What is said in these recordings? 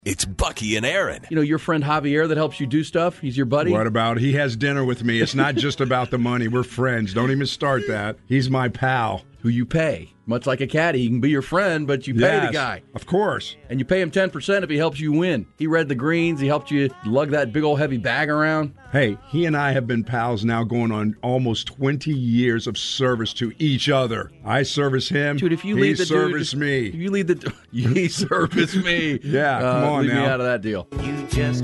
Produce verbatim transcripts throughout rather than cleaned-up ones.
It's Bucky and Aaron. You know, your friend Javier that helps you do stuff? He's your buddy? What about? He has dinner with me. It's not just about the money. We're friends. Don't even start that. He's my pal. Who you pay. Much like a caddy. He can be your friend, but you pay yes, the guy. Of course. And you pay him ten percent if he helps you win. He read the greens. He helped you lug that big old heavy bag around. Hey, he and I have been pals now going on almost twenty years of service to each other. I service him. Dude, if you he leave the service dude, me. If you leave the he service me. Yeah, come uh, on leave now. me out of that deal. You just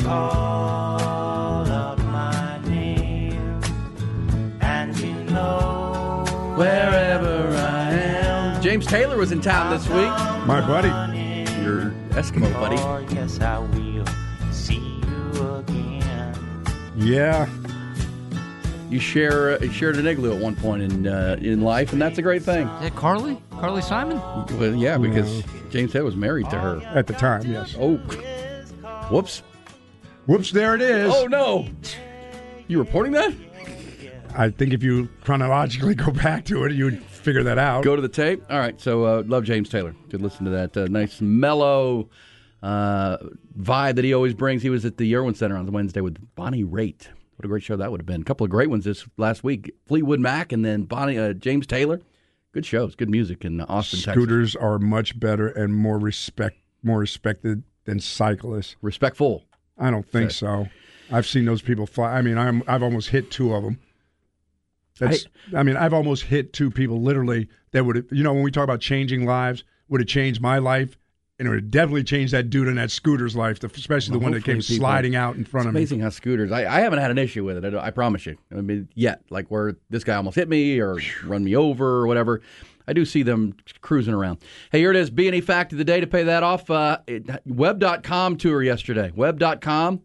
call up my name, and you know Wherever I am. James Taylor was in town this week. My buddy. Your Eskimo buddy. Oh, yes, I will see you again. Yeah. You share uh, you shared an igloo at one point in uh, in life, and that's a great thing. Is that Carly? Carly Simon? Well, yeah, because James Taylor was married to her. At the time, yes. Oh, whoops. Whoops, there it is. Oh, no. You reporting that? I think if you chronologically go back to it, you'd figure that out. Go to the tape. All right, so uh, love James Taylor. Good listen to that uh, nice mellow uh, vibe that he always brings. He was at the Irwin Center on Wednesday with Bonnie Raitt. What a great show that would have been. A couple of great ones this last week. Fleetwood Mac and then Bonnie uh, James Taylor. Good shows, good music in Austin, Texas. Scooters are much better and more respect more respected than cyclists. Respectful. I don't think Okay. so. I've seen those people fly. I mean, I'm, I've almost hit two of them. That's, I, I mean, I've almost hit two people literally that would have, you know, when we talk about changing lives, would have changed my life, and it would have definitely changed that dude in that scooter's life, especially Well, the one that came hopefully people- sliding out in front It's of me. amazing how scooters, I, I haven't had an issue with it, I, don't- I promise you. I mean, yet, like where this guy almost hit me or run me over or whatever. I do see them cruising around. Hey, here it is, B and E Fact of the Day to pay that off. Uh, web dot com tour yesterday. web dot com,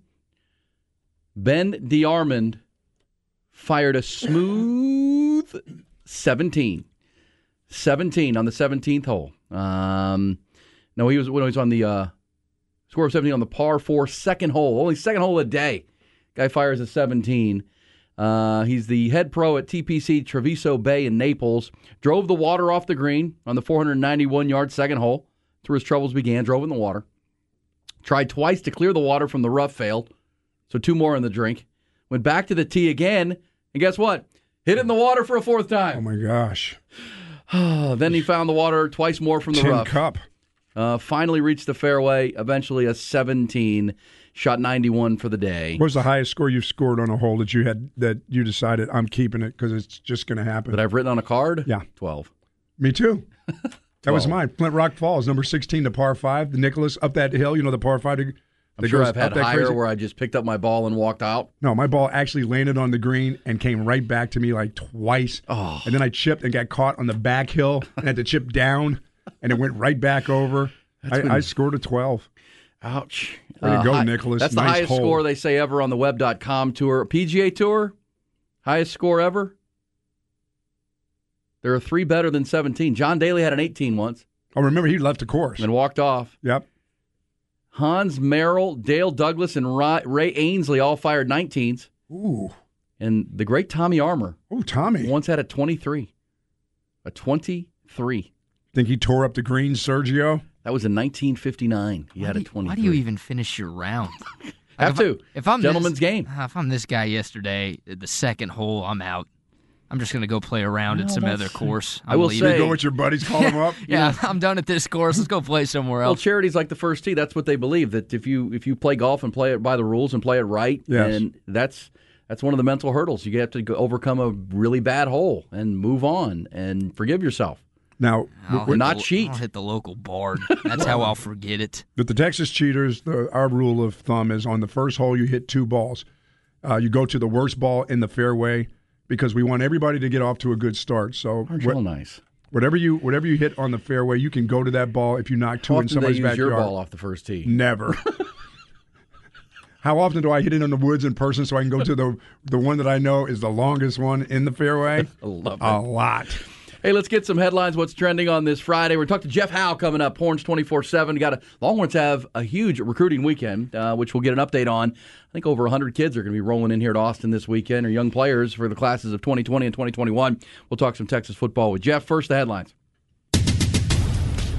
Ben DeArmond fired a smooth seventeen. seventeen on the seventeenth hole. Um, no, he was when he was on the uh, score of seventeen on the par four second hole. Only second hole of the day. Guy fires a seventeen. Uh, he's the head pro at T P C Treviso Bay in Naples. Drove the water off the green on the four hundred ninety-one yard second hole. That's where his troubles began. Drove in the water. Tried twice to clear the water from the rough. Failed. So two more in the drink. Went back to the tee again. And guess what? Hit it in the water for a fourth Oh, time. my gosh. Then he found the water twice more from the Tin rough. Cup. Uh, finally reached the fairway. Eventually a seventeen. Shot ninety-one for the day. What was the highest score you've scored on a hole that you had that you decided I'm keeping it because it's just going to happen? That I've written on a card? Yeah. twelve. Me too. That was twelve. mine. Flint Rock Falls, number sixteen, the par five, the Nicholas up that hill. You know the par five. I'm that sure goes I've had up that higher crazy- where I just picked up my ball and walked out. No, my ball actually landed on the green and came right back to me like twice. Oh. And then I chipped and got caught on the back hill and had to chip down, and it went right back over. I, been- I scored a twelve. Ouch. Way to go, hi- Nicholas. That's the Nice highest hole. score they say ever on the web dot com tour. P G A Tour, highest score ever. There are three better than seventeen. John Daly had an eighteen once Oh, remember, he left the course. and walked off. Yep. Hans Merrill, Dale Douglas, and Ray Ray Ainsley all fired nineteens. Ooh. And the great Tommy Armour Oh, Tommy. once had a twenty-three. A twenty-three. Think he tore up the green, Sergio? That was in nineteen fifty-nine. He Why had do a you- twenty-three. Why do you even finish your round? Have Like, if to. I- If I'm Gentleman's this, game. uh, If I'm this guy yesterday, at the second hole, I'm out. I'm just going to go play around at Well, some other that's- course. I I'm will leaving. say- Go with your buddies, call him up. Yeah, I'm done at this course. Let's go play somewhere Well, else. charity's like the first tee. That's what they believe, that if you if you play golf and play it by the rules and play it right, Yes. and that's that's one of the mental hurdles. You have to go overcome a really bad hole and move on and forgive yourself. Now, I'll with, hit not the, cheat. I'll hit the local bard. That's how I'll forget it. with the Texas Cheaters, the, our rule of thumb is on the first hole you hit two balls. Uh, you go to the worst ball in the fairway because we want everybody to get off to a good start. So Aren't you what- all nice? whatever you whatever you hit on the fairway, you can go to that ball if you knock two How in often do they somebody's use backyard. your ball off the first tee? Never. How often do I hit it in the woods in person so I can go to the the one that I know is the longest one in the fairway? I love it. A lot. Hey, let's get some headlines. What's trending on this Friday? We're talking to Jeff Howe coming up. Horns twenty-four seven. Got a Longhorns have a huge recruiting weekend, uh, which we'll get an update on. I think over one hundred kids are going to be rolling in here to Austin this weekend, or young players for the classes of twenty twenty and twenty twenty-one. We'll talk some Texas football with Jeff. First, the headlines.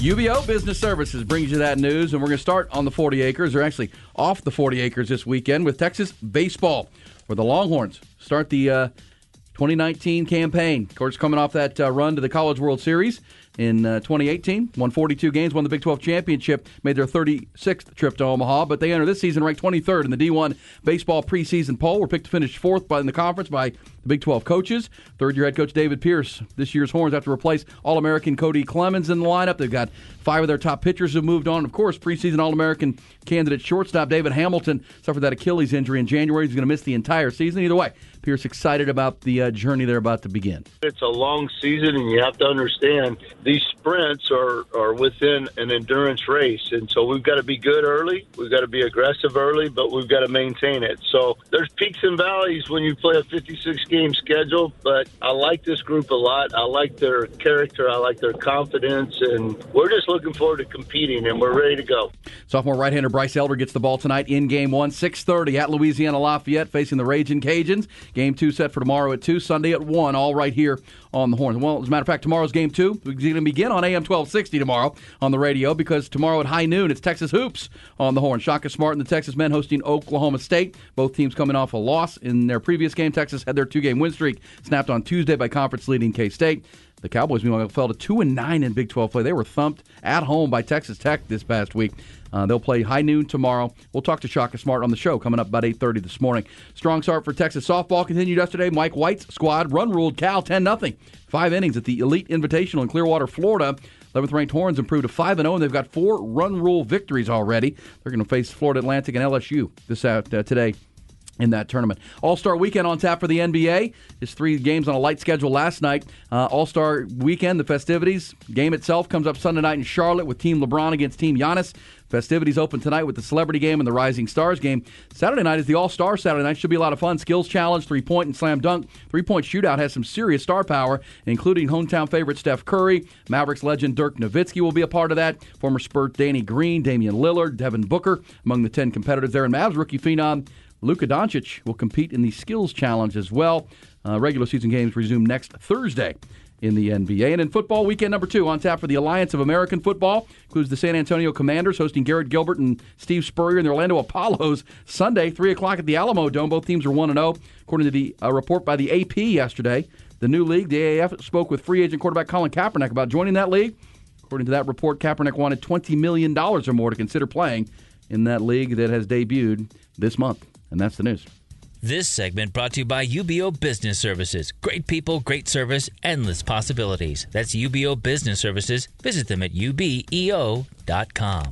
U B O Business Services brings you that news, and we're going to start on the forty acres, or actually off the forty acres this weekend with Texas baseball, where the Longhorns start the uh, twenty nineteen campaign. Of course, coming off that uh, run to the College World Series in uh, twenty eighteen, won forty-two games, won the Big twelve championship, made their thirty-sixth trip to Omaha, but they enter this season ranked twenty-third in the D one baseball preseason poll. Were picked to finish fourth by, in the conference by the Big twelve coaches. Third-year head coach David Pierce, this year's Horns have to replace All-American Cody Clemens in the lineup. They've got five of their top pitchers who moved on. Of course, preseason All-American candidate shortstop David Hamilton suffered that Achilles injury in January. He's going to miss the entire season. Either way, Pierce excited about the uh, journey they're about to begin. It's a long season, and you have to understand these sprints are, are within an endurance race. And so we've got to be good early. We've got to be aggressive early, but we've got to maintain it. So there's peaks and valleys when you play a fifty-six game schedule, but I like this group a lot. I like their character. I like their confidence, and we're just looking forward to competing, and we're ready to go. Sophomore right-hander Bryce Elder gets the ball tonight in Game one, six thirty at Louisiana Lafayette, facing the Ragin' Cajuns. Game two set for tomorrow at two, Sunday at one, all right here on the Horns. Well, as a matter of fact, tomorrow's Game two is going to begin on A M twelve sixty tomorrow on the radio, because tomorrow at high noon, it's Texas Hoops on the Horn. Shaka Smart and the Texas men hosting Oklahoma State. Both teams coming off a loss in their previous game. Texas had their two-game win streak snapped on Tuesday by conference-leading K-State. The Cowboys, meanwhile, fell to two and nine in Big twelve play. They were thumped at home by Texas Tech this past week. Uh, they'll play high noon tomorrow. We'll talk to Shaka Smart on the show coming up about eight thirty this morning. Strong start for Texas softball continued yesterday. Mike White's squad run-ruled Cal ten nothing. Five innings at the Elite Invitational in Clearwater, Florida. eleventh-ranked Horns improved to five and oh, and they've got four run-rule victories already. They're going to face Florida Atlantic and L S U this out, uh, today in that tournament. All-Star Weekend on tap for the N B A. Just three games on a light schedule last night. Uh, All-Star Weekend, the festivities. Game itself comes up Sunday night in Charlotte with Team LeBron against Team Giannis. Festivities open tonight with the Celebrity Game and the Rising Stars Game. Saturday night is the All-Star Saturday night. Should be a lot of fun. Skills Challenge, three-point, and slam dunk. Three-point shootout has some serious star power, including hometown favorite Steph Curry. Mavericks legend Dirk Nowitzki will be a part of that. Former Spur Danny Green, Damian Lillard, Devin Booker among the ten competitors there. And Mavs rookie phenom Luka Doncic will compete in the Skills Challenge as well. Uh, regular season games resume next Thursday in the N B A. And in football, weekend number two on tap for the Alliance of American Football. Includes the San Antonio Commanders hosting Garrett Gilbert and Steve Spurrier and the Orlando Apollos Sunday, three o'clock at the Alamo Dome. Both teams are one and oh. According to the uh, report by the A P yesterday, the new league, the A A F, spoke with free agent quarterback Colin Kaepernick about joining that league. According to that report, Kaepernick wanted twenty million dollars or more to consider playing in that league that has debuted this month. And that's the news. This segment brought to you by U B O Business Services. Great people, great service, endless possibilities. That's U B O Business Services. Visit them at U B E O dot com.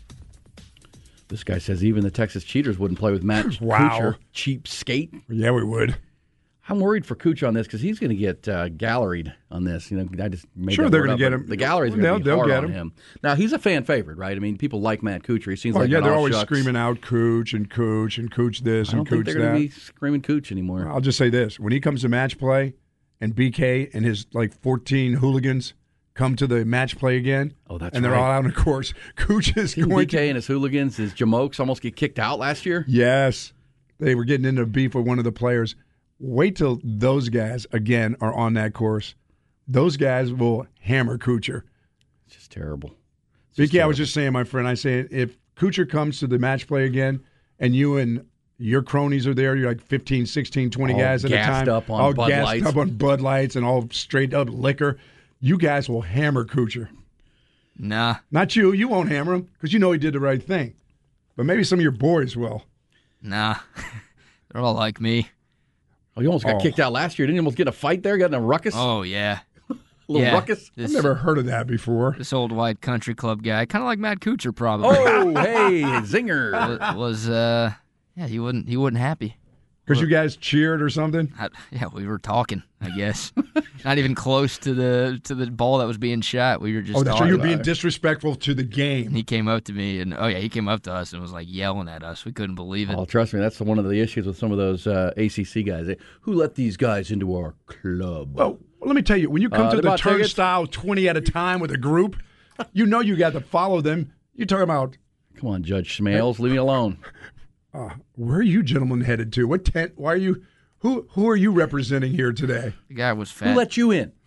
This guy says even the Texas Cheaters wouldn't play with Matt Wow. Kuchar. Cheap skate. Yeah, we would. I'm worried for Kuchar on this because he's going to get uh, galleried on this. You know, I just made Sure, that they're word gonna up, get but him. The gallery's They'll- going to be they'll hard get on him. him. Now he's a fan favorite, right? I mean, people like Matt Kuchar. He seems Oh, like yeah, an they're all always shucks. screaming out Cooch and Cooch and Cooch this I don't and think Cooch they're going that. to be screaming Cooch anymore. I'll just say this. When he comes to match play and B K and his like fourteen hooligans come to the match play again, Oh, that's and they're right. all out on the course, Cooch is Didn't going B K to... and his hooligans, his jamokes almost get kicked out last year? Yes. They were getting into a beef with one of the players. Wait till those guys, again, are on that course. Those guys will hammer Kuchar. It's just terrible. It's B K, just I was terrible. just saying, my friend, I say if Kuchar comes to the match play again and you and your cronies are there, you're like fifteen, sixteen, twenty All guys at a gassed time. up on all Bud gassed Lights. up on Bud Lights and all straight up liquor. You guys will hammer Kuchar. Nah. Not you. You won't hammer him because you know he did the right thing. But maybe some of your boys will. Nah. They're all like me. Oh, you almost got Oh. kicked out last year. Didn't you almost get in a fight there? Got in a ruckus? Oh, yeah. a little yeah. ruckus? I've This, never heard of that before. this old white country club guy, kind of like Matt Kuchar probably, Oh, hey, zinger. wa- was, uh, yeah, he wasn't, he wasn't happy. Because you guys cheered or something? I, yeah, we were talking, I guess. Not even close to the to the ball that was being shot. We were just Oh, that's right. talking. You're being disrespectful to the game. He came up to me, and oh yeah, he came up to us and was like yelling at us. We couldn't believe it. Oh, trust me, that's one of the issues with some of those uh, A C C guys. They, Who let these guys into our club? Oh, well, let me tell you, when you come Uh, to they the bought tickets? turnstile twenty at a time with a group, you know you got to follow them. You're talking about, Come on, Judge Schmales, leave me alone. where are you gentlemen headed to? What tent? Why are you? Who who are you representing here today? The guy was Who fat. let you in?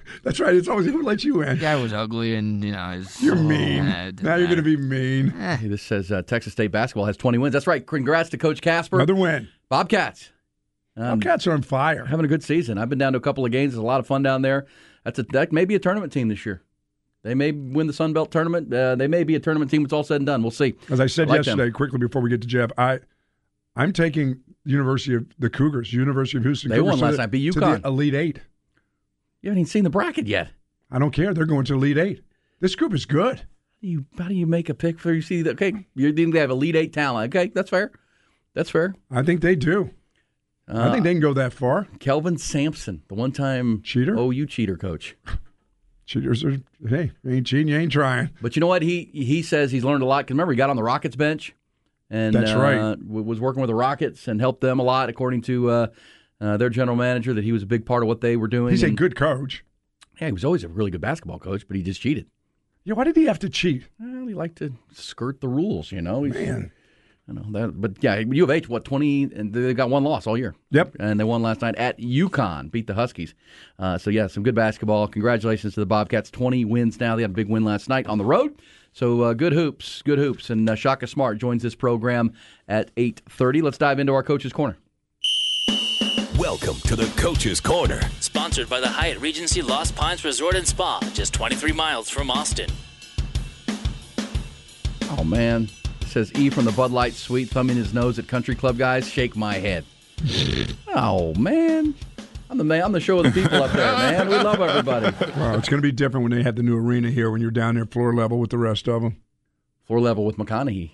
That's right. It's always who let you in. The guy was ugly, and you know, his, You're mean. Uh, now you're going to be mean. Eh. Hey, this says uh, Texas State basketball has twenty wins. That's right. Congrats to Coach Casper. Another win. Bobcats. Um, Bobcats are on fire. Having a good season. I've been down to a couple of games. It's a lot of fun down there. That's a, that may be a tournament team this year. They may win the Sun Belt tournament. Uh, they may be a tournament team. It's all said and done. We'll see. As I said I like yesterday, them. quickly before we get to Jeff, I, I'm taking University of the Cougars, University of Houston. They Cougars won to last the- night. Beat to UConn. the Elite Eight. You haven't even seen the bracket yet. I don't care. They're going to Elite Eight. This group is good. You, how do you make a pick for you see that? Okay, you think they have Elite Eight talent. Okay, that's fair. That's fair. I think they do. Uh, I think they can go that far. Kelvin Sampson, the one-time Cheater? O U cheater coach. Cheaters are, hey, you ain't cheating, you ain't trying. But you know what? He he says he's learned a lot. Because remember, he got on the Rockets bench. And That's uh, right. w- was working with the Rockets and helped them a lot, according to uh, uh, their general manager, that he was a big part of what they were doing. He's a And, good coach. yeah, he was always a really good basketball coach, but he just cheated. Yeah, why did he have to cheat? Well, he liked to skirt the rules, you know. He's, Man. I know that, but yeah, U of H, what twenty, and they got one loss all year. Yep. And they won last night at UConn, beat the Huskies. Uh, so yeah, some good basketball. Congratulations to the Bobcats, twenty wins now. They had a big win last night on the road. So uh, good hoops, good hoops. And uh, Shaka Smart joins this program at eight thirty. Let's dive into our Coach's Corner. Welcome to the Coach's Corner. Sponsored by the Hyatt Regency Lost Pines Resort and Spa, just twenty-three miles from Austin. Oh man, it says E from the Bud Light Suite, thumbing his nose at country club guys. Shake my head. Oh man, I'm the man. I'm the show of the people up there, man. We love everybody. Well, it's going to be different when they have the new arena here when you're down there floor level with the rest of them. Floor level with McConaughey.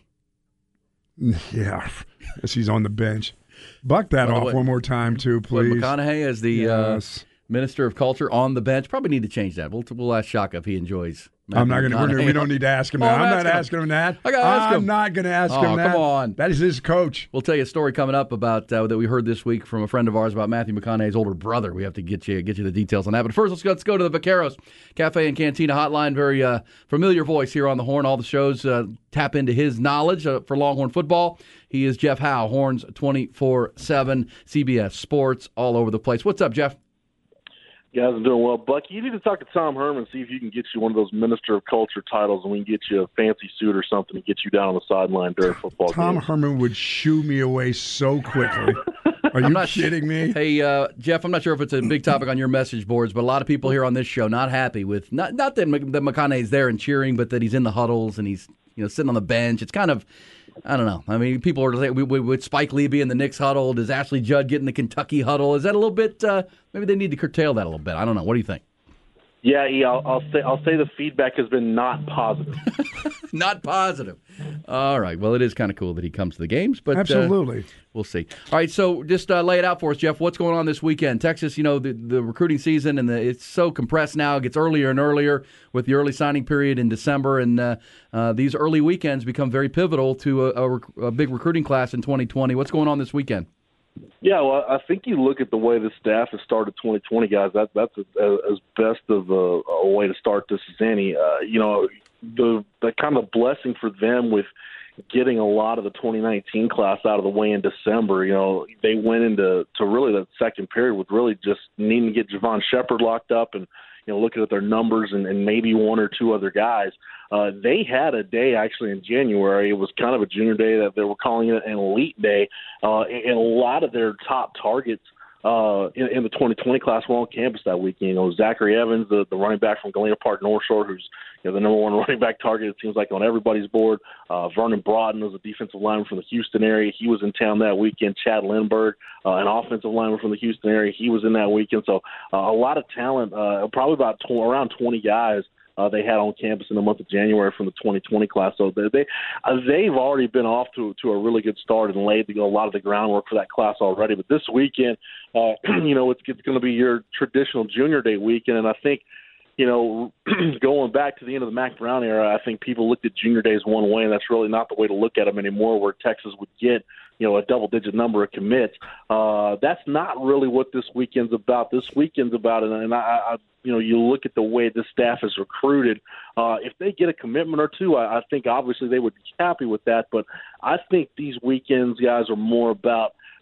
Yeah, as he's on the bench. Buck that By the off way- one more time, too, But please. McConaughey as the Yes. uh, Minister of Culture on the bench. Probably need to change that. We'll, we'll ask Shaka if he enjoys. I'm not Matthew going to. McConaughey. We don't need to ask him Oh, that. I'm I'm not asking him. asking him that. I gotta ask I'm him. not going to ask Oh, him that. come on. That is his coach. We'll tell you a story coming up about uh, that we heard this week from a friend of ours about Matthew McConaughey's older brother. We have to get you get you the details on that. But first, let's go, let's go to the Vaqueros Cafe and Cantina Hotline. Very uh, familiar voice here on the Horn. All the shows uh, tap into his knowledge uh, for Longhorn football. He is Jeff Howe, Horns twenty-four seven, C B S Sports, all over the place. What's up, Jeff? Guys, I'm doing well. Bucky, you need to talk to Tom Herman, see if you can get you one of those Minister of Culture titles, and we can get you a fancy suit or something to get you down on the sideline during football Tom games. Herman would shoo me away so quickly. Are you not kidding me? Hey, uh, Jeff, I'm not sure if it's a big topic on your message boards, but a lot of people here on this show not happy with not not that, Mc- that McConaughey's there and cheering, but that he's in the huddles and he's you know sitting on the bench. It's kind of, I don't know. I mean, people are saying, would Spike Lee be in the Knicks huddle? Does Ashley Judd get in the Kentucky huddle? Is that a little bit? Uh, maybe they need to curtail that a little bit. I don't know. What do you think? Yeah, yeah, I'll, I'll say I'll say the feedback has been not positive. Not positive. All right. Well, it is kind of cool that he comes to the games, but uh, Absolutely. we'll see. All right. So just uh, lay it out for us, Jeff. What's going on this weekend? Texas, you know, the, the recruiting season, and the, it's so compressed now. It gets earlier and earlier with the early signing period in December, and uh, uh, these early weekends become very pivotal to a, a, rec- a big recruiting class in twenty twenty. What's going on this weekend? Yeah, well, I think you look at the way the staff has started twenty twenty, guys. That that's a, as best of a, a way to start this as any. Uh, you know, the the kind of blessing for them with getting a lot of the twenty nineteen class out of the way in December. You know, they went into to really the second period with really just needing to get Javon Shepard locked up and, you know, looking at their numbers and, and maybe one or two other guys. Uh, they had a day actually in January. It was kind of a junior day that they were calling it an elite day. Uh, and a lot of their top targets uh, in, in the twenty twenty class were on campus that weekend. You know, Zachary Evans, the, the running back from Galena Park North Shore, who's you know, the number one running back target, it seems like, on everybody's board. Uh, Vernon Broughton was a defensive lineman from the Houston area. He was in town that weekend. Chad Lindbergh, uh, an offensive lineman from the Houston area, he was in that weekend. So uh, a lot of talent, uh, probably about tw- around twenty guys Uh, they had on campus in the month of January from the twenty twenty class. So they, they, uh, they've already been off to to a really good start and laid the, a lot of the groundwork for that class already. But this weekend, uh, you know, it's, it's going to be your traditional junior day weekend. And I think, you know, going back to the end of the Mac Brown era, I think people looked at junior days one way, and that's really not the way to look at them anymore, where Texas would get, you know, a double-digit number of commits. Uh, that's not really what this weekend's about. This weekend's about, and, and I, I, you know, you look at the way the staff is recruited. Uh, if they get a commitment or two, I, I think obviously they would be happy with that. But I think these weekends, guys, are more about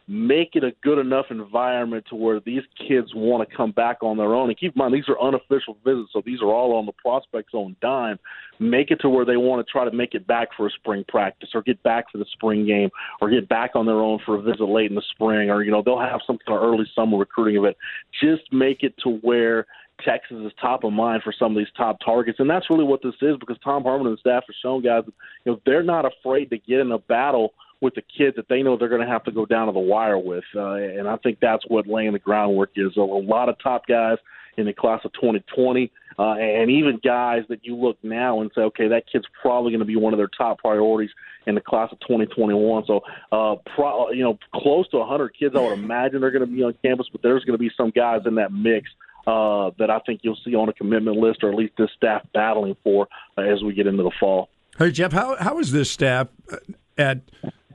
make it a good enough environment to where these kids want to come back on their own. And keep in mind, these are unofficial visits, so these are all on the prospect's own dime. Make it to where they want to try to make it back for a spring practice or get back for the spring game or get back on their own for a visit late in the spring, or, you know, they'll have some kind of early summer recruiting event. Just make it to where Texas is top of mind for some of these top targets. And that's really what this is, because Tom Herman and the staff have shown guys that, you know, they're not afraid to get in a battle with the kids that they know they're going to have to go down to the wire with. Uh, and I think that's what laying the groundwork is. A, a lot of top guys in the class of twenty twenty, uh, and even guys that you look now and say, okay, that kid's probably going to be one of their top priorities in the class of twenty twenty-one. So, uh, pro, you know, close to one hundred kids, I would imagine, are going to be on campus, but there's going to be some guys in that mix uh, that I think you'll see on a commitment list, or at least this staff battling for uh, as we get into the fall. Hey, Jeff, how how is this staff at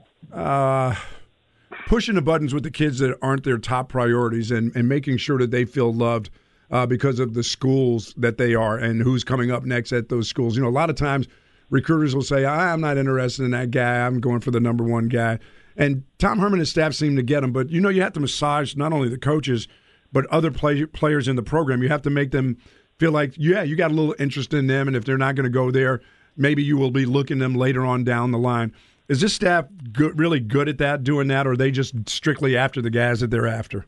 uh, pushing the buttons with the kids that aren't their top priorities and, and making sure that they feel loved uh, because of the schools that they are and who's coming up next at those schools? You know, a lot of times recruiters will say, I'm not interested in that guy. I'm going for the number one guy. And Tom Herman and his staff seem to get them. But, you know, you have to massage not only the coaches but other play, players in the program. You have to make them feel like, yeah, you got a little interest in them, and if they're not going to go there, maybe you will be looking them later on down the line. Is this staff good, really good at that, doing that, or are they just strictly after the guys that they're after?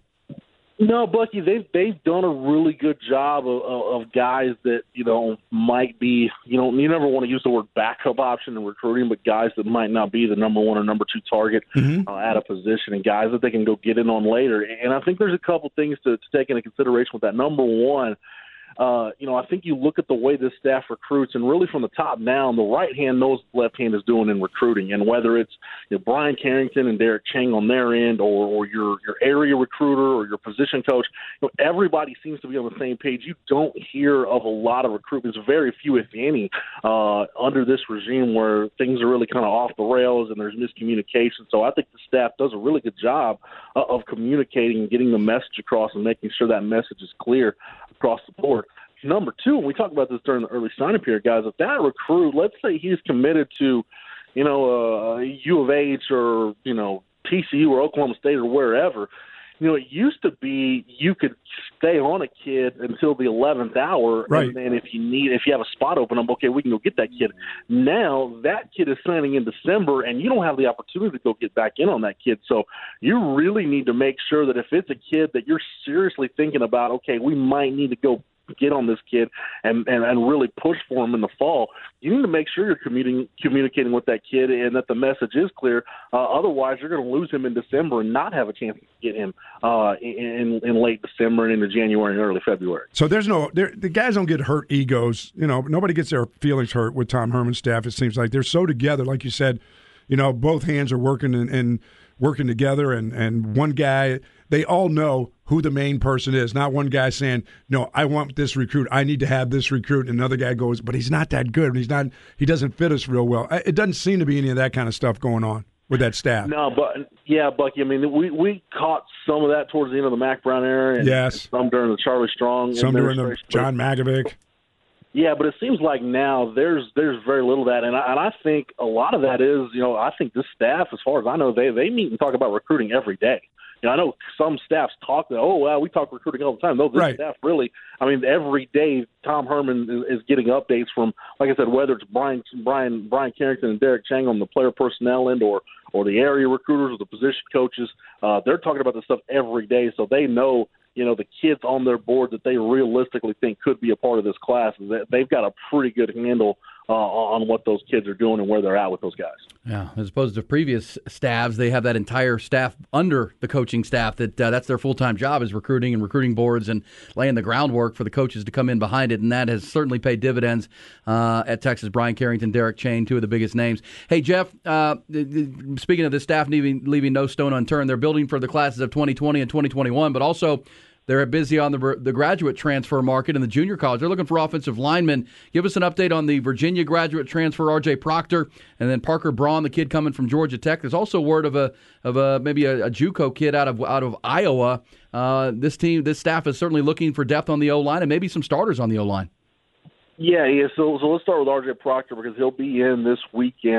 No, Bucky, they've they've done a really good job of, of, of guys that, you know, might be, you know, you never want to use the word backup option in recruiting, but guys that might not be the number one or number two target mm-hmm. uh, at a position, and guys that they can go get in on later. And I think there's a couple things to, to take into consideration with that. Number one, Uh, you know, I think you look at the way this staff recruits, and really from the top down, the right hand knows what the left hand is doing in recruiting. And whether it's, you know, Brian Carrington and Derek Chang on their end, or, or your your area recruiter or your position coach, you know, everybody seems to be on the same page. You don't hear of a lot of recruitments, very few, if any, uh, under this regime where things are really kind of off the rails and there's miscommunication. So I think the staff does a really good job uh, of communicating and getting the message across and making sure that message is clear across the board. Number two, and we talked about this during the early sign-up period, guys, if that recruit, let's say he's committed to, you know, uh, U of H or, you know, T C U or Oklahoma State or wherever, you know, it used to be you could stay on a kid until the eleventh hour, right. And then if you need, if you have a spot open up, okay, we can go get that kid. Now that kid is signing in December, and you don't have the opportunity to go get back in on that kid. So you really need to make sure that if it's a kid that you're seriously thinking about, okay, we might need to go get on this kid and, and, and really push for him in the fall, you need to make sure you're commuting, communicating with that kid and that the message is clear. Uh, otherwise, you're going to lose him in December and not have a chance to get him uh, in, in late December and into January and early February. So there's no – the guys don't get hurt egos. You know, nobody gets their feelings hurt with Tom Herman's staff, it seems like. They're so together. Like you said, you know, both hands are working and, and working together, and, and one guy – they all know who the main person is, not one guy saying, no, I want this recruit. I need to have this recruit. And another guy goes, but he's not that good. He's not. He doesn't fit us real well. It doesn't seem to be any of that kind of stuff going on with that staff. No, but, yeah, Bucky, I mean, we, we caught some of that towards the end of the Mack Brown era. And yes. Some during the Charlie Strong. Some during the John Magovic. Yeah, but it seems like now there's there's very little of that, and I, and I think a lot of that is, you know, I think this staff, as far as I know, they, they meet and talk about recruiting every day. You know, I know some staffs talk, oh, well, we talk recruiting all the time. No, this right. staff really, I mean, every day Tom Herman is, is getting updates from, like I said, whether it's Brian Brian Brian Carrington and Derek Chang on the player personnel end, or or the area recruiters or the position coaches. Uh, they're talking about this stuff every day, so they know, you know, the kids on their board that they realistically think could be a part of this class. They've got a pretty good handle uh, on what those kids are doing and where they're at with those guys. Yeah, as opposed to previous staffs, they have that entire staff under the coaching staff that uh, that's their full-time job, is recruiting and recruiting boards and laying the groundwork for the coaches to come in behind it, and that has certainly paid dividends uh, at Texas. Brian Carrington, Derek Chang, two of the biggest names. Hey, Jeff, uh, speaking of the staff leaving, leaving no stone unturned, they're building for the classes of twenty twenty and twenty twenty-one, but also they're busy on the the graduate transfer market in the junior college. They're looking for offensive linemen. Give us an update on the Virginia graduate transfer, R J Proctor, and then Parker Braun, the kid coming from Georgia Tech. There's also word of a of a maybe a, a JUCO kid out of out of Iowa. Uh, this team, this staff is certainly looking for depth on the O line and maybe some starters on the O line. Yeah, yeah. So, so let's start with R J Proctor, because he'll be in this weekend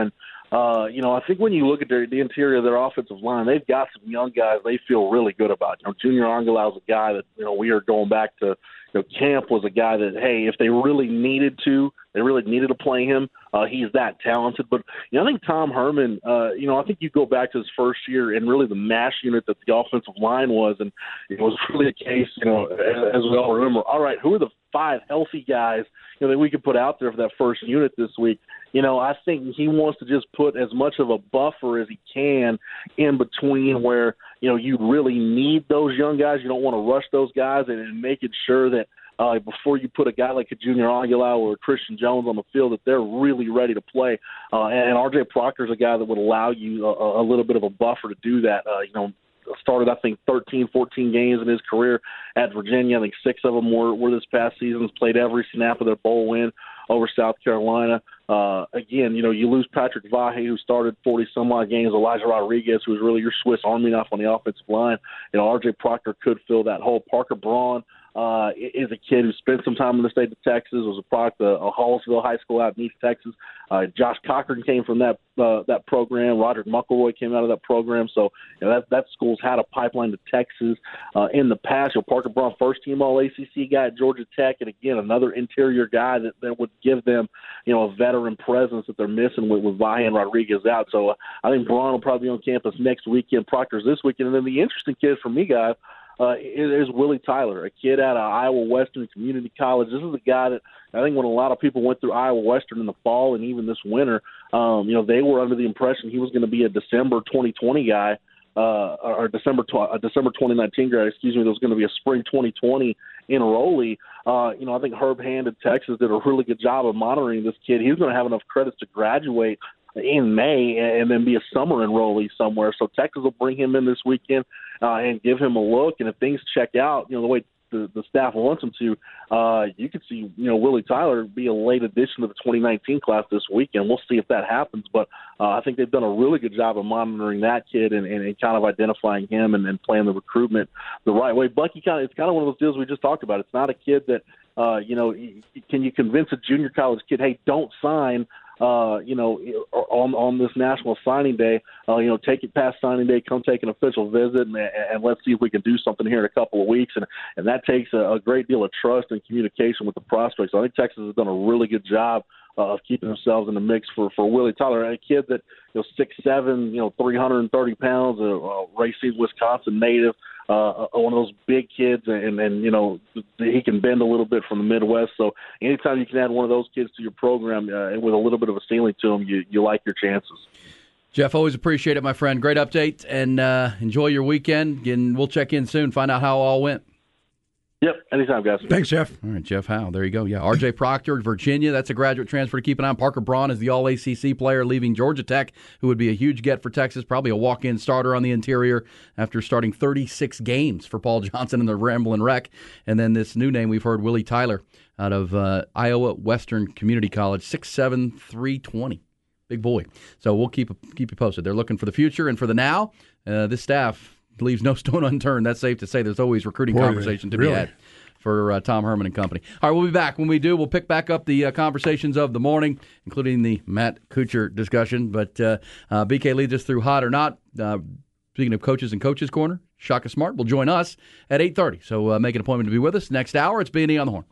Uh, you know, I think when you look at their, the interior of their offensive line, they've got some young guys they feel really good about. You know, Junior Angulau is a guy that, you know, we are going back to, you know, Camp was a guy that, hey, if they really needed to, they really needed to play him, uh, he's that talented. But, you know, I think Tom Herman, uh, you know, I think you go back to his first year and really the mash unit that the offensive line was, and it was really a case, you know, as we all remember, all right, who are the five healthy guys, you know, that we could put out there for that first unit this week? You know, I think he wants to just put as much of a buffer as he can in between where, you know, you really need those young guys. You don't want to rush those guys, and, and making sure that uh, before you put a guy like a Junior Aguilar or Christian Jones on the field, that they're really ready to play. Uh, and R J Proctor is a guy that would allow you a, a little bit of a buffer to do that. Uh, you know, started, I think, thirteen, fourteen games in his career at Virginia. I think six of them were, were this past season. He's played every snap of their bowl win over South Carolina. Uh, again, you know, you lose Patrick Vahe, who started forty-some-odd games, Elijah Rodriguez, who was really your Swiss Army knife on the offensive line. You know, R J Proctor could fill that hole. Parker Braun uh, is a kid who spent some time in the state of Texas, was a product of, of Hallsville High School out in East Texas. Uh, Josh Cochran came from that uh, that program. Roderick Muckleroy came out of that program. So, you know, that, that school's had a pipeline to Texas uh, in the past. You know, Parker Braun, first-team All A C C guy at Georgia Tech, and, again, another interior guy that, that would give them, you know, a veteran presence that they're missing with, with Vahe and Rodriguez out. So uh, I think Braun will probably be on campus next weekend, Proctor's this weekend. And then the interesting kid for me, guys, uh, is, is Willie Tyler, a kid out of Iowa Western Community College. This is a guy that I think when a lot of people went through Iowa Western in the fall and even this winter, um, you know, they were under the impression he was going to be a December twenty twenty guy, uh, or December tw- a December twenty nineteen guy, excuse me, there was going to be a spring twenty twenty enrollee. Uh, you know, I think Herb Hand in Texas did a really good job of monitoring this kid. He's going to have enough credits to graduate in May and then be a summer enrollee somewhere. So Texas will bring him in this weekend uh, and give him a look. And if things check out, you know, the way the, the staff wants him to, uh, you could see, you know, Willie Tyler be a late addition to the twenty nineteen class this weekend. We'll see if that happens. But uh, I think they've done a really good job of monitoring that kid and, and, and kind of identifying him and, and playing the recruitment the right way. Bucky, kind of, it's kind of one of those deals we just talked about. It's not a kid that, uh, you know, can you convince a junior college kid, hey, don't sign, Uh, you know, on on this National Signing Day, uh, you know, take it past signing day, come take an official visit, and, and let's see if we can do something here in a couple of weeks. And and that takes a, a great deal of trust and communication with the prospects. So I think Texas has done a really good job uh, of keeping themselves in the mix for, for Willie Tyler, a kid that, you know, six seven, you know, three hundred thirty pounds, a, a Racine, Wisconsin native. Uh, one of those big kids, and, and, you know, he can bend a little bit from the Midwest. So anytime you can add one of those kids to your program uh, with a little bit of a ceiling to them, you, you like your chances. Jeff, always appreciate it, my friend. Great update, and uh, enjoy your weekend. And we'll check in soon, find out how it all went. Yep, anytime, guys. Thanks, Jeff. All right, Jeff Howe. There you go. Yeah, R J Proctor, Virginia. That's a graduate transfer to keep an eye on. Parker Braun is the All A C C player leaving Georgia Tech, who would be a huge get for Texas, probably a walk-in starter on the interior after starting thirty-six games for Paul Johnson in the Ramblin' Wreck. And then this new name we've heard, Willie Tyler, out of uh, Iowa Western Community College, six seven, three twenty. Big boy. So we'll keep keep you posted. They're looking for the future, and for the now, uh, this staff leaves no stone unturned. That's safe to say. There's always recruiting Boy, conversation to really? be had for uh, Tom Herman and company. All right, we'll be back. When we do, we'll pick back up the uh, conversations of the morning, including the Matt Kuchar discussion. But uh, uh, B K leads us through hot or not. Uh, speaking of coaches and Coaches Corner, Shaka Smart will join us at eight thirty. So uh, make an appointment to be with us. Next hour, it's B and E on the Horn.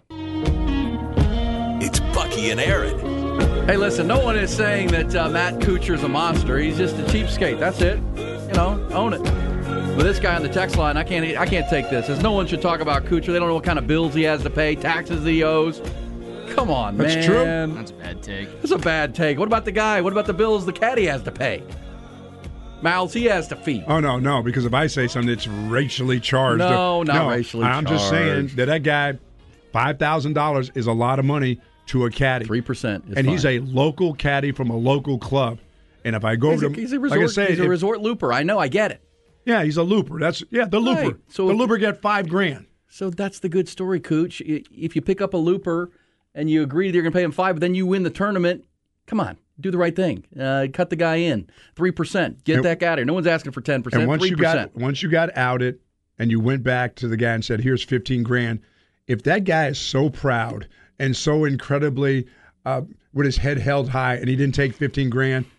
It's Bucky and Aaron. Hey, listen, no one is saying that uh, Matt Kuchar's a monster. He's just a cheapskate. That's it. You know, own it. But this guy on the text line, I can't I can't take this. As no one should talk about Kuchar. They don't know what kind of bills he has to pay, taxes he owes. Come on, That's man. true. That's a bad take. That's a bad take. What about the guy? What about the bills the caddy has to pay? Mouths he has to feed. Oh, no, no, because if I say something, it's racially charged. No, not no, racially I'm charged. I'm just saying that that guy, five thousand dollars is a lot of money to a caddy. three percent is And fine. he's a local caddy from a local club. And if I go He's to a, he's a resort, like I say, he's a if, resort looper. I know, I get it. Yeah, he's a looper. That's yeah, the looper. Right. So the if- looper got five grand. So that's the good story, Cooch. If you pick up a looper and you agree that you're going to pay him five, but then you win the tournament, come on, do the right thing. Uh, cut the guy in. three percent. Get And- that guy out of here. No one's asking for ten percent. And once three percent. you got once you got outed and you went back to the guy and said, "Here's fifteen grand," if that guy is so proud and so incredibly uh, with his head held high and he didn't take fifteen grand,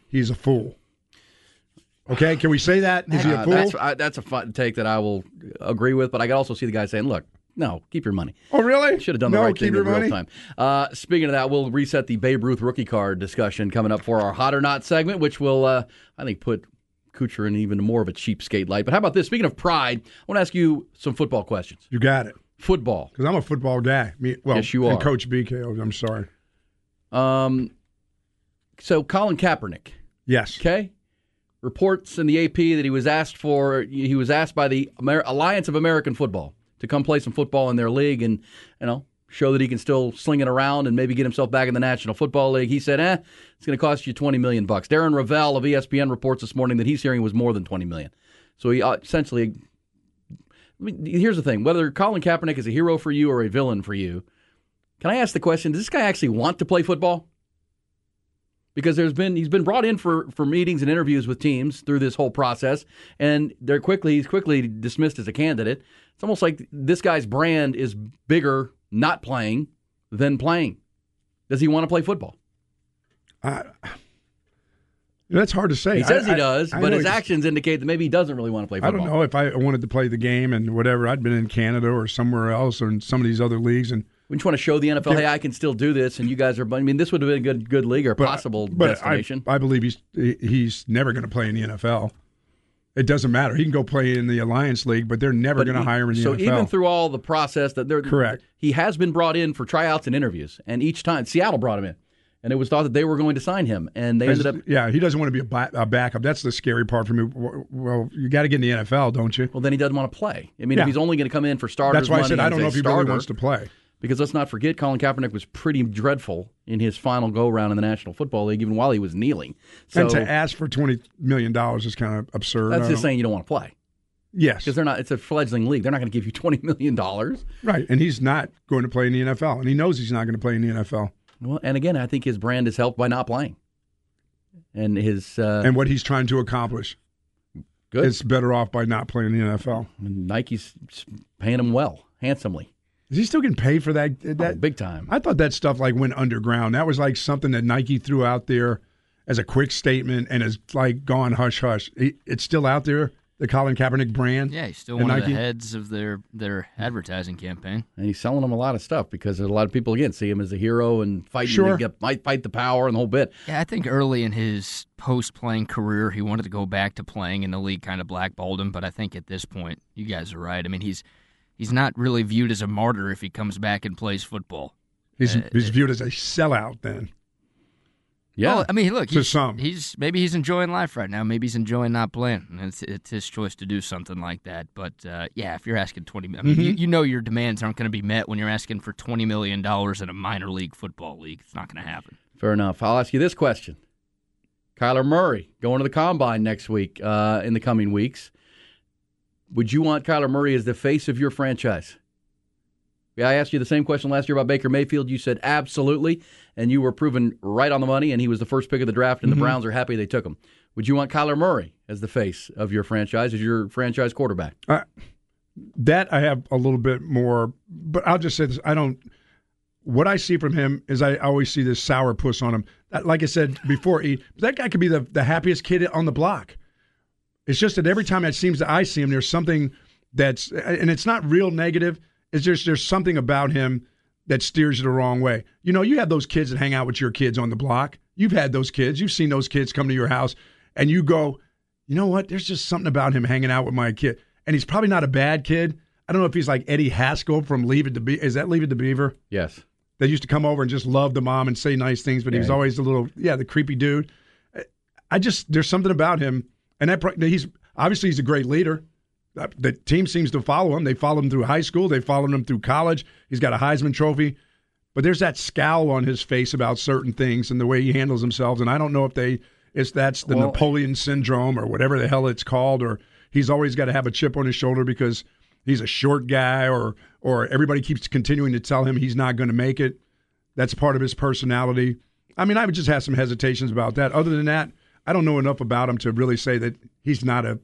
he's a fool. Okay, can we say that? Is he a Uh, fool? that's, I, that's a fun take that I will agree with, but I can also see the guy saying, look, no, keep your money. Oh, really? Should have done the no, right keep thing your in real money? time. Uh, speaking of that, we'll reset the Babe Ruth rookie card discussion coming up for our Hot or Not segment, which will, uh, I think, put Kuchar in even more of a cheapskate light. But how about this? Speaking of pride, I want to ask you some football questions. You got it. Football. Because I'm a football guy. Me, well, Yes, you and are. Coach B K, I'm sorry. Um, so Colin Kaepernick, Yes. okay? Reports in the A P that he was asked for, he was asked by the Amer- Alliance of American Football to come play some football in their league and, you know, show that he can still sling it around and maybe get himself back in the National Football League. He said, eh, it's going to cost you twenty million bucks. Darren Ravel of E S P N reports this morning that he's hearing was more than twenty million. So he uh, essentially, I mean, here's the thing, whether Colin Kaepernick is a hero for you or a villain for you, can I ask the question, does this guy actually want to play football? Because there's been he's been brought in for, for meetings and interviews with teams through this whole process, and they're quickly he's quickly dismissed as a candidate. It's almost like this guy's brand is bigger not playing than playing. Does he want to play football? I, that's hard to say. He says I, he does, I, I but know his he's- actions indicate that maybe he doesn't really want to play I football. don't know if I wanted to play the game and whatever. I'd been in Canada or somewhere else or in some of these other leagues. And We just want to show the N F L, hey, I can still do this, and you guys are. I mean, this would have been a good good league or but, possible but destination. I, I believe he's he's never going to play in the N F L. It doesn't matter. He can go play in the Alliance League, but they're never But going to he- hire him in the so N F L. even through all the process that they're Correct. he has been brought in for tryouts and interviews, and each time Seattle brought him in, and it was thought that they were going to sign him, and they ended up. yeah, he doesn't want to be a, ba- a backup. That's the scary part for me. Well, you got to get in the N F L, don't you? Well, then he doesn't want to play. I mean, Yeah. if he's only going to come in for starters, That's why I money said I as don't a know if he starter, really wants to play. Because let's not forget, Colin Kaepernick was pretty dreadful in his final go-round in the National Football League, even while he was kneeling. So And to ask for twenty million dollars is kind of absurd. that's I just don't- saying you don't want to play. Yes. Because they're not. It's a fledgling league. They're not going to give you twenty million dollars. Right, and he's not going to play in the N F L, and he knows he's not going to play in the N F L. Well, and again, I think his brand is helped by not playing, and his uh, And what he's trying to accomplish good. is better off by not playing in the N F L. Nike's paying him well, handsomely, Is he still getting paid for that? that oh, big time. I thought that stuff like went underground. That was like something that Nike threw out there as a quick statement and has like gone hush hush. It- It's still out there, the Colin Kaepernick brand. Yeah, he's still And one of Nike? the heads of their, their advertising campaign. And he's selling them a lot of stuff because there's a lot of people again see him as a hero and fighting Sure. to get might fight the power and the whole bit. Yeah, I think early in his post-playing career, he wanted to go back to playing, and the league kind of blackballed him. But I think at this point, you guys are right. I mean, he's he's not really viewed as a martyr if he comes back and plays football. He's, Uh, he's viewed as a sellout then. Yeah, Well, I mean, look, To he's, some. he's maybe he's enjoying life right now. Maybe he's enjoying not playing, and it's it's his choice to do something like that. But uh, yeah, if you're asking twenty, I mean, Mm-hmm. you, you know your demands aren't going to be met when you're asking for twenty million dollars in a minor league football league. It's not going to happen. fair enough. I'll ask you this question: Kyler Murray going to the combine next week, uh, in the coming weeks. Would you want Kyler Murray as the face of your franchise? Yeah, I asked you the same question last year about Baker Mayfield. You said absolutely, and you were proven right on the money, and he was the first pick of the draft, and Mm-hmm. the Browns are happy they took him. Would you want Kyler Murray as the face of your franchise, as your franchise quarterback? Uh, that I have a little bit more, but I'll just say this. I don't. What I see from him is I always see this sour puss on him. That, like I said before, he, that guy could be the, the happiest kid on the block. It's just that every time it seems that I see him, there's something that's, and it's not real negative. It's just there's something about him that steers you the wrong way. You know, you have those kids that hang out with your kids on the block. You've had those kids. You've seen those kids come to your house, and you go, you know what? There's just something about him hanging out with my kid. And he's probably not a bad kid. I don't know if he's like Eddie Haskell from Leave It to Be. Is that Leave It to Beaver? Yes. They used to come over and just love the mom and say nice things, but he was Yeah. always a little, yeah, the creepy dude. I just, there's something about him. And that pro- he's obviously he's a great leader. The team seems to follow him. They followed him through high school. They followed him through college. He's got a Heisman Trophy. But there's that scowl on his face about certain things and the way he handles himself. And I don't know if they, it's that's the Well, Napoleon syndrome or whatever the hell it's called, or he's always got to have a chip on his shoulder because he's a short guy, or or everybody keeps continuing to tell him he's not going to make it. That's part of his personality. I mean, I would just have some hesitations about that. Other than that, I don't know enough about him to really say that he's not a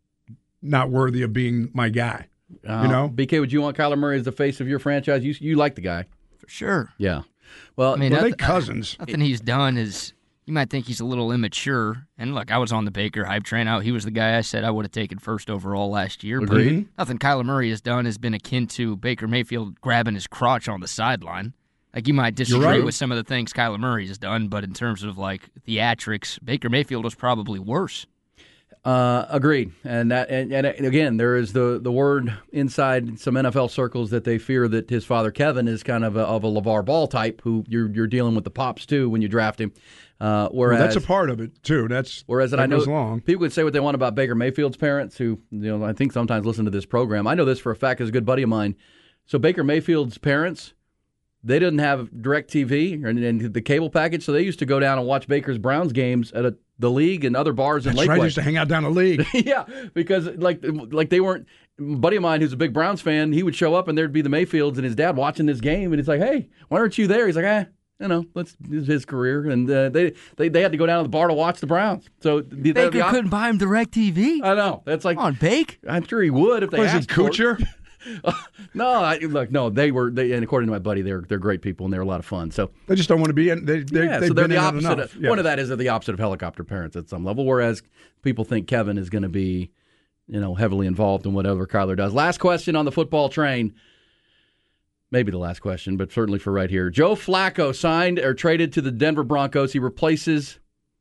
not worthy of being my guy. Uh, You know? B K, would you want Kyler Murray as the face of your franchise? You you like the guy. For sure. Yeah. Well, I mean, Well, they nothing, cousins. nothing he's done is you might think he's a little immature. And look, I was on the Baker hype train. Out, he was the guy I said I would have taken first overall last year. Agreed. But nothing Kyler Murray has done has been akin to Baker Mayfield grabbing his crotch on the sideline. Like, you might disagree right. with some of the things Kyler Murray has done, but in terms of like theatrics, Baker Mayfield was probably worse. Uh, agreed. And that, and, and again, there is the, the word inside some N F L circles that they fear that his father Kevin is kind of a, of a LeVar Ball type, who you're you're dealing with the pops too when you draft him. Uh, whereas well, that's a part of it too. That's whereas that I know goes along. People can say what they want about Baker Mayfield's parents, who you know I think sometimes listen to this program. I know this for a fact as a good buddy of mine. So Baker Mayfield's parents, they didn't have DirecTV and, and the cable package, so they used to go down and watch Baker's Browns games at a, the league and other bars in That's Lakeway. right. They used to hang out down the league. Yeah, because like like they weren't. A buddy of mine who's a big Browns fan, he would show up and there'd be the Mayfields and his dad watching this game, and it's like, hey, why aren't you there? He's like, eh, you know, let's this is his career, and uh, they, they they had to go down to the bar to watch the Browns. So the, Baker the, the, couldn't buy him DirecTV. I know that's like, Come on, Bake. I'm sure he would if they Was it asked for it. Kuchar? No, I, look, no, they were. They, and according to my buddy, they're they're great people and they're a lot of fun. So They just don't want to be in. They, they, yeah, they've so they're been the in it opposite. enough. Of, Yeah. One of that is they're the opposite of helicopter parents at some level. Whereas people think Kevin is going to be, you know, heavily involved in whatever Kyler does. Last question on the football train. Maybe the last question, but certainly for right here. Joe Flacco signed or traded to the Denver Broncos. He replaces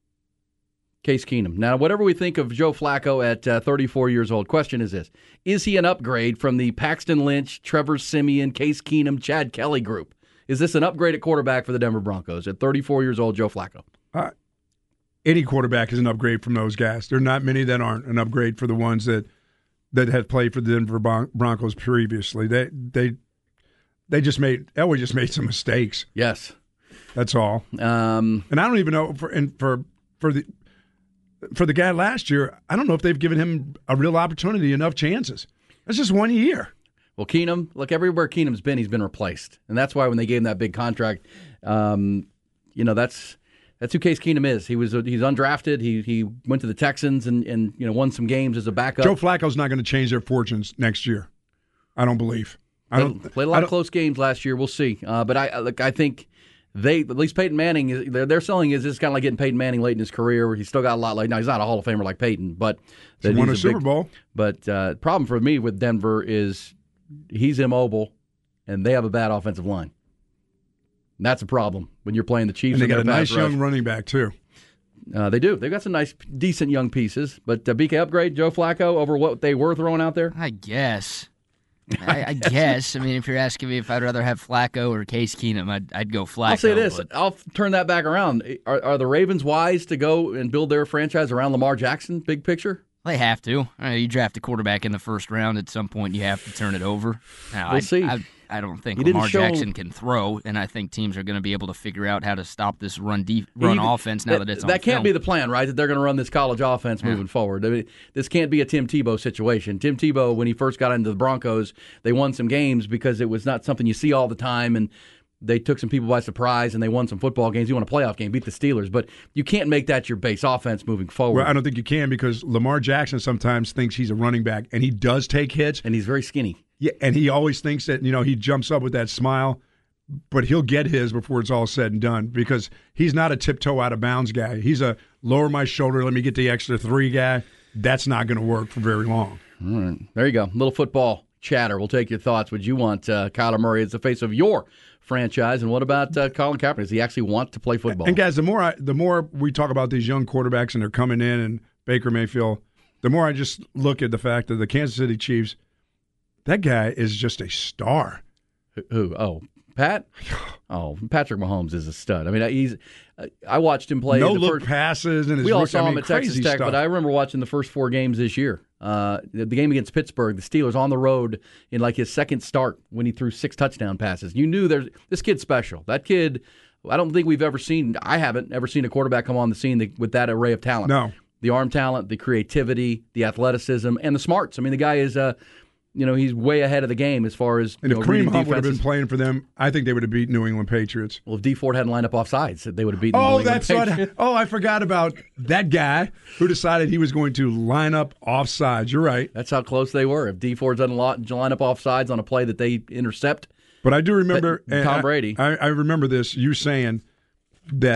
Case Keenum. Now, whatever we think of Joe Flacco at uh, thirty-four years old, question is this. Is he an upgrade from the Paxton Lynch, Trevor Siemian, Case Keenum, Chad Kelly group? Is this an upgrade at quarterback for the Denver Broncos at thirty-four years old, Joe Flacco? Uh, any quarterback is an upgrade from those guys. There are not many that aren't an upgrade for the ones that that have played for the Denver Bron- Broncos previously. They they they just made Elway just made some mistakes. Yes. That's all. Um, and I don't even know for and for for the for the guy last year, I don't know if they've given him a real opportunity, enough chances. That's just one year. Well, Keenum, look, everywhere Keenum's been, he's been replaced. And that's why when they gave him that big contract, um, you know, that's that's who Case Keenum is. He was he's undrafted. He he went to the Texans and, and you know won some games as a backup. Joe Flacco's not going to change their fortunes next year. I don't believe. I don't played, played a lot of close games last year. We'll see. Uh, but I look, I think they at least Peyton Manning is they're, they're selling is this kind of like getting Peyton Manning late in his career where he's still got a lot. Like now he's not a Hall of Famer like Peyton, but he won a, a Super big, Bowl. But uh, problem for me with Denver is he's immobile, and they have a bad offensive line. And that's a problem when you're playing the Chiefs. And they got a nice rush. young running back too. Uh, they do. They've got some nice, decent young pieces. But uh, B K upgrade Joe Flacco over what they were throwing out there. I guess. I, I guess. I mean, if you're asking me if I'd rather have Flacco or Case Keenum, I'd, I'd go Flacco. I'll say this. But I'll turn that back around. Are, are the Ravens wise to go and build their franchise around Lamar Jackson, big picture? They have to. I mean, you draft a quarterback in the first round. At some point, you have to turn it over. Now, We'll I, see. I, I don't think He didn't Lamar show- Jackson can throw, and I think teams are going to be able to figure out how to stop this run deep, run He- offense now that it's on That can't film. be the plan, right? That they're going to run this college offense Yeah. moving forward. I mean, this can't be a Tim Tebow situation. Tim Tebow, when he first got into the Broncos, they won some games because it was not something you see all the time, and they took some people by surprise, and they won some football games. You won a playoff game, beat the Steelers, but you can't make that your base offense moving forward. Well, I don't think you can because Lamar Jackson sometimes thinks he's a running back, and he does take hits. And he's very skinny. Yeah, and he always thinks that, you know, he jumps up with that smile, but he'll get his before it's all said and done because he's not a tiptoe out of bounds guy. He's a lower my shoulder, let me get the extra three guy. That's not going to work for very long. All right. There you go. Little football chatter. We'll take your thoughts. Would you want uh, Kyler Murray as the face of your franchise? And what about uh, Colin Kaepernick? Does he actually want to play football? And guys, the more I, the more we talk about these young quarterbacks and they're coming in and Baker Mayfield, the more I just look at the fact that the Kansas City Chiefs, that guy is just a star. Who? Oh, Pat? Oh, Patrick Mahomes is a stud. I mean, he's. I watched him play. No the look first, passes and his we all rookie- saw I him mean, at Texas crazy Tech, stuff. but I remember watching the first four games this year. Uh, the, the game against Pittsburgh, the Steelers on the road in like his second start when he threw six touchdown passes. You knew there's this kid's special. That kid, I don't think we've ever seen. I haven't ever seen a quarterback come on the scene that, with that array of talent. No. The arm talent, the creativity, the athleticism, and the smarts. I mean, the guy is, uh, you know, he's way ahead of the game as far as And you if know, reading Kareem Hunt would have been defenses. playing for them, I think they would have beat New England Patriots. Well, if D Ford hadn't lined up off sides, they would have beaten. the New Oh, England that's what. Patriots. Oh, I forgot about that guy who decided he was going to line up offsides. You're right. That's how close they were. If D Ford doesn't lot- line up off sides on a play that they intercept, But I do remember But and Tom I- Brady. I, I remember this. You saying that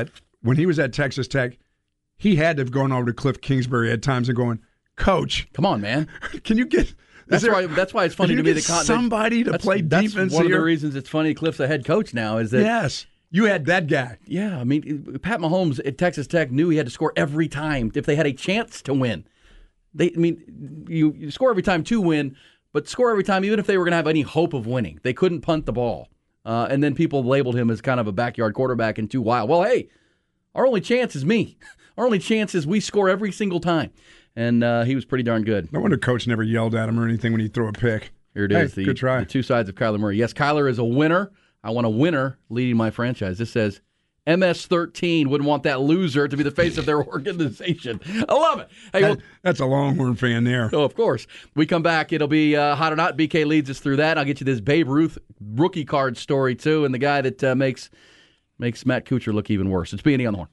when he was at Texas Tech, he had to have gone over to Cliff Kingsbury at times and going, Coach, come on, man. Can you get That's there, why. That's why it's funny to me that con- somebody to that's, play that's defense. One here. of the reasons it's funny. Cliff's a head coach now. Is that yes, you had that guy. Yeah, I mean, Pat Mahomes at Texas Tech knew he had to score every time if they had a chance to win. They, I mean, you, you score every time to win, but score every time even if they were going to have any hope of winning. They couldn't punt the ball, uh, and then people labeled him as kind of a backyard quarterback and too wild. Well, hey, our only chance is me. Our only chance is we score every single time. And uh, he was pretty darn good. No wonder Coach never yelled at him or anything when he threw a pick. Here it is. Hey, the, good try. The two sides of Kyler Murray. Yes, Kyler is a winner. I want a winner leading my franchise. This says M S thirteen wouldn't want that loser to be the face of their organization. I love it. Hey, that, well, that's a Longhorn fan there. Oh, of course. We come back. It'll be uh, hot or not. B K leads us through that. I'll get you this Babe Ruth rookie card story, too, and the guy that uh, makes makes Matt Kuchar look even worse. It's B and E on the Horn.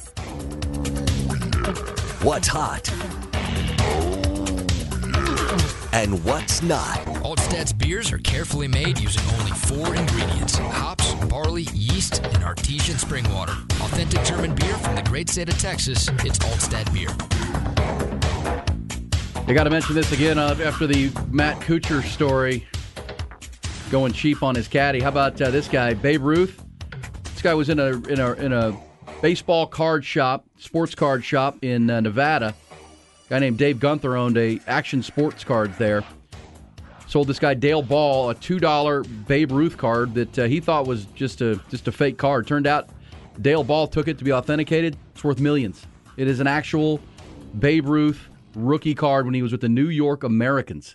What's hot? And what's not? Altstadt's beers are carefully made using only four ingredients: hops, barley, yeast, and artesian spring water. Authentic German beer from the great state of Texas. It's Altstadt beer. You got to mention this again uh, after the Matt Kuchar story, going cheap on his caddy. How about uh, this guy, Babe Ruth? This guy was in a in a in a baseball card shop, sports card shop in uh, Nevada. A guy named Dave Gunther owned a Action Sports cards there. Sold this guy Dale Ball a two dollar Babe Ruth card that uh, he thought was just a just a fake card. Turned out Dale Ball took it to be authenticated. It's worth millions. It is an actual Babe Ruth rookie card when he was with the New York Americans.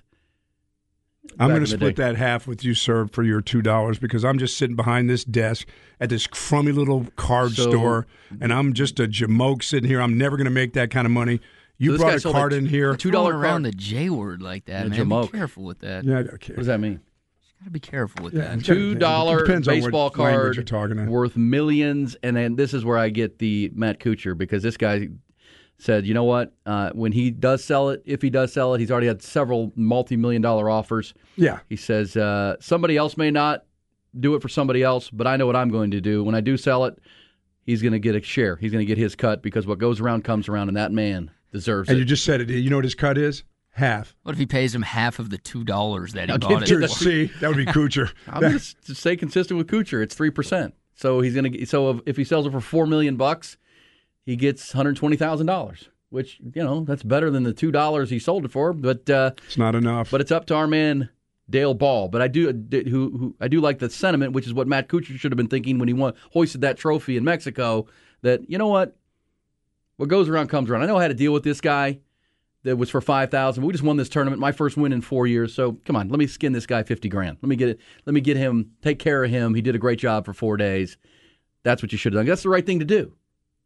I'm going to split that half with you, sir, for your two dollars because I'm just sitting behind this desk at this crummy little card so, store, and I'm just a jamoke sitting here. I'm never going to make that kind of money. You so brought a card a, in here. Two dollar around the J word like that, yeah, man. Jamoke. Be careful with that. Yeah, okay. What does that mean? Got to be careful with yeah, that. Two dollar baseball card you're talking worth millions, and then this is where I get the Matt Kuchar because this guy said, you know what? Uh, when he does sell it, if he does sell it, he's already had several multi-million dollar offers. Yeah. He says uh, somebody else may not do it for somebody else, but I know what I'm going to do. When I do sell it, he's going to get a share. He's going to get his cut because what goes around comes around, and that man deserves and it. And you just said it. You know what his cut is? Half. What if he pays him half of the two dollars that he I'll bought give it you for? See, that would be Kuchar. I'm going to stay consistent with Kuchar. It's three percent. So he's going to. So if he sells it for four million bucks, he gets one hundred twenty thousand dollars. Which, you know, that's better than the two dollars he sold it for. But uh, it's not enough. But it's up to our man Dale Ball. But I do who, who I do like the sentiment, which is what Matt Kuchar should have been thinking when he won, hoisted that trophy in Mexico, that, you know what, what goes around comes around. I know I had to deal with this guy that was for five thousand dollars. We just won this tournament, my first win in four years. So, come on, let me skin this guy fifty grand. Let me get it. Let me get him, take care of him. He did a great job for four days. That's what you should have done. That's the right thing to do.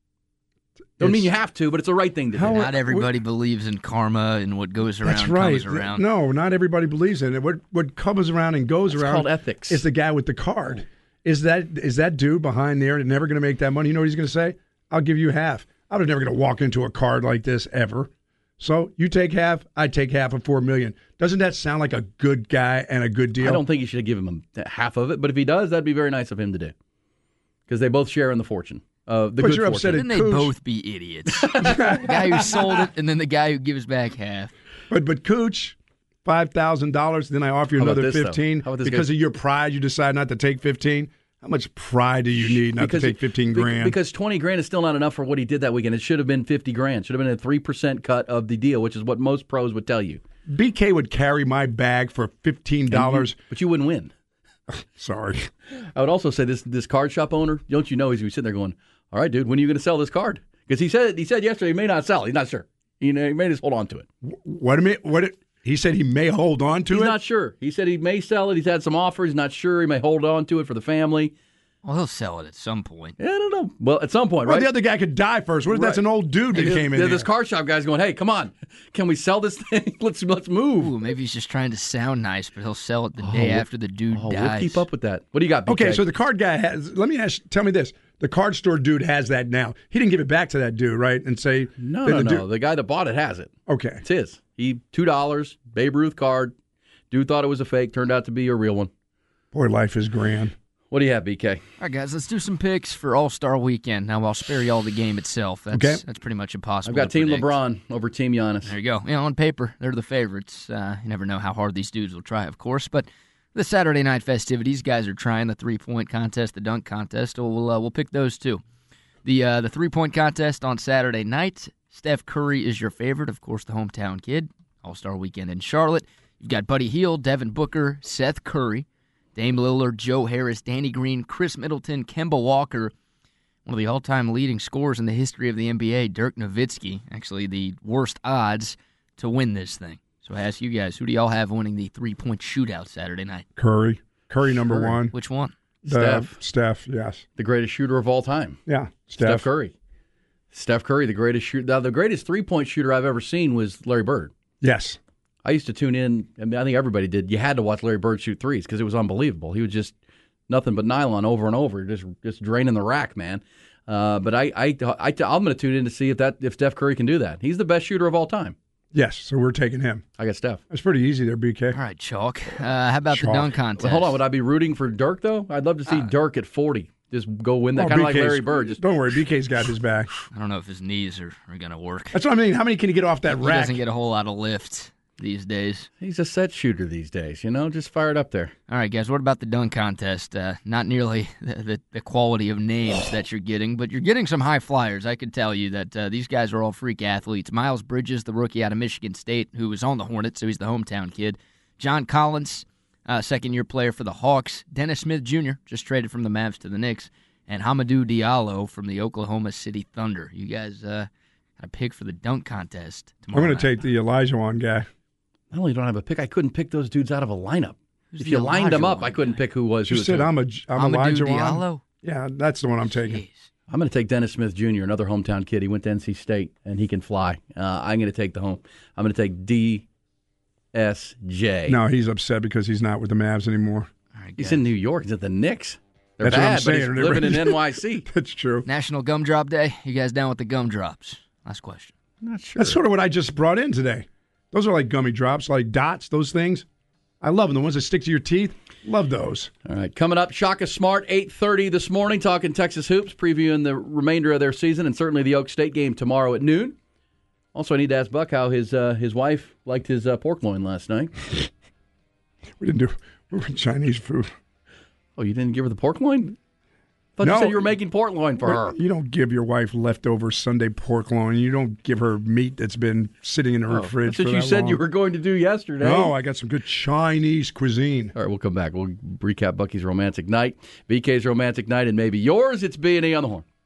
Don't mean you have to, but it's the right thing to do. Not everybody what, believes in karma and what goes around that's right. comes around. No, not everybody believes in it. What what comes around and goes it's around called ethics. Is the guy with the card. Is that is that dude behind there never going to make that money? You know what he's going to say? I'll give you half. I was never going to walk into a card like this ever. So you take half, I take half of four million. Doesn't that sound like a good guy and a good deal? I don't think you should give him half of it, but if he does, that'd be very nice of him to do. Because they both share in the fortune. Uh, the but good you're upset fortune. at Then they Cooch. both be idiots. The guy who sold it and then the guy who gives back half. But but Cooch, five thousand dollars. Then I offer you How about another this, fifteen How about this, because guys? of your pride. You decide not to take fifteen. How much pride do you need not because to take fifteen grand? Because twenty grand is still not enough for what he did that weekend. It should have been fifty grand. Should have been a three percent cut of the deal, which is what most pros would tell you. B K would carry my bag for fifteen dollars, but you wouldn't win. Sorry. I would also say this: this card shop owner, don't you know he's sitting there going, "All right, dude, when are you going to sell this card?" Because he said he said yesterday he may not sell. He's not sure. You know, he may just hold on to it. What a minute! What it, he said he may hold on to he's it. He's not sure. He said he may sell it. He's had some offers. He's not sure. He may hold on to it for the family. Well, he'll sell it at some point. Yeah, I don't know. Well, at some point, well, right? the other guy could die first. What if right. that's an old dude that yeah, came in yeah, here? This card shop guy's going, hey, come on. Can we sell this thing? let's let's move. Ooh, maybe he's just trying to sound nice, but he'll sell it the oh, day after the dude oh, dies. We'll keep up with that. What do you got, B K? Okay, so the card guy has, let me ask, tell me this. The card store dude has that now. He didn't give it back to that dude, right? And say, no, no, the no. dude, the guy that bought it has it. Okay. It's his. He, two dollars, Babe Ruth card. Dude thought it was a fake. Turned out to be a real one. Boy, life is grand. What do you have, B K? All right, guys, let's do some picks for All-Star Weekend. Now, I'll spare you all the game itself. That's, okay. That's pretty much impossible I've got to Team predict. LeBron over Team Giannis. There you go. You know, on paper, they're the favorites. Uh, you never know how hard these dudes will try, of course. But the Saturday night festivities, guys are trying the three-point contest, the dunk contest. So we'll uh, we'll pick those two. The uh, the three-point contest on Saturday night. Steph Curry is your favorite, of course, the hometown kid. All-Star Weekend in Charlotte. You've got Buddy Hield, Devin Booker, Seth Curry, Dame Lillard, Joe Harris, Danny Green, Chris Middleton, Kemba Walker, one of the all-time leading scorers in the history of the N B A, Dirk Nowitzki, actually the worst odds to win this thing. So I ask you guys, who do y'all have winning the three-point shootout Saturday night? Curry. Curry number Curry. one. Which one? The, Steph. Steph, yes. The greatest shooter of all time. Yeah, Steph, Steph. Curry. Steph Curry, the greatest shooter. Now, the greatest three-point shooter I've ever seen was Larry Bird. Yes. I used to tune in, I mean, I think everybody did. You had to watch Larry Bird shoot threes because it was unbelievable. He was just nothing but nylon over and over, just just draining the rack, man. Uh, but I, I, I, I'm going to tune in to see if that if Steph Curry can do that. He's the best shooter of all time. Yes, so we're taking him. I got Steph. That's pretty easy there, B K. All right, Chalk. Uh, how about Chalk. the dunk contest? Well, hold on, would I be rooting for Dirk, though? I'd love to see Uh, Dirk at forty. Just go win that, Well, kind of like B K's Larry Bird. Just Don't worry, B K's got his back. I don't know if his knees are, are going to work. That's what I mean. How many can he get off that He rack? doesn't get a whole lot of lift these days. He's a set shooter these days, you know? Just fire it up there. All right, guys, what about the dunk contest? Uh, not nearly the, the, the quality of names that you're getting, but you're getting some high flyers. I could tell you that uh, these guys are all freak athletes. Miles Bridges, the rookie out of Michigan State, who was on the Hornets, so he's the hometown kid. John Collins, uh, second-year player for the Hawks. Dennis Smith Junior, just traded from the Mavs to the Knicks. And Hamidou Diallo from the Oklahoma City Thunder. You guys uh, got a pick for the dunk contest tomorrow I'm going night. to take the Elijah guy. Not only do I have a pick, I couldn't pick those dudes out of a lineup. Who's if the you lined them up, Elijah I couldn't guy? pick who was who. You was said who. I'm a I'm Hamidou Elijah Diallo? Yeah, that's the one I'm taking. Jeez. I'm going to take Dennis Smith Junior, another hometown kid. He went to N C State, and he can fly. Uh, I'm going to take the home. I'm going to take D S J. No, he's upset because he's not with the Mavs anymore. All right, He's guys. in New York. He's at the Knicks. They're That's what I'm bad, but saying. he's They're living in ready. N Y C. That's true. National Gumdrop Day. You guys down with the gumdrops? Last question. Not sure. That's sort of what I just brought in today. Those are like gummy drops, like dots, those things. I love them. The ones that stick to your teeth. Love those. All right, coming up, Shaka Smart, eight thirty this morning, talking Texas Hoops, previewing the remainder of their season, and certainly the Oak State game tomorrow at noon. Also, I need to ask Buck how his uh, his wife liked his uh, pork loin last night. We didn't do we were Chinese food. Oh, you didn't give her the pork loin? I thought No. you said you were making pork loin for her. You don't give your wife leftover Sunday pork loin. You don't give her meat that's been sitting in her Oh, fridge that's what for you that said long. you were going to do yesterday. No, I got some good Chinese cuisine. All right, we'll come back. We'll recap Bucky's romantic night, B K's romantic night, and maybe yours. It's B and E on the Horn.